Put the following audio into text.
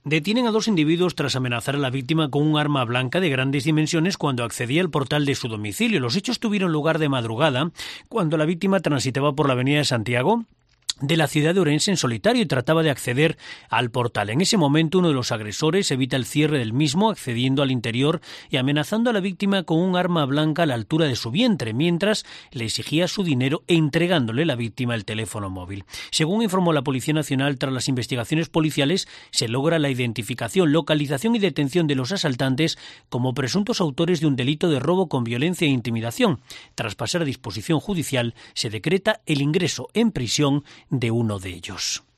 Detienen a 2 individuos tras amenazar a la víctima con un arma blanca de grandes dimensiones cuando accedía al portal de su domicilio. Los hechos tuvieron lugar de madrugada, cuando la víctima transitaba por la avenida de Santiago de la ciudad de Orense en solitario y trataba de acceder al portal. En ese momento, uno de los agresores evita el cierre del mismo, accediendo al interior y amenazando a la víctima con un arma blanca a la altura de su vientre, mientras le exigía su dinero e entregándole a la víctima el teléfono móvil. Según informó la Policía Nacional, tras las investigaciones policiales se logra la identificación, localización y detención de los asaltantes como presuntos autores de un delito de robo con violencia e intimidación. Tras pasar a disposición judicial, se decreta el ingreso en prisión de uno de ellos.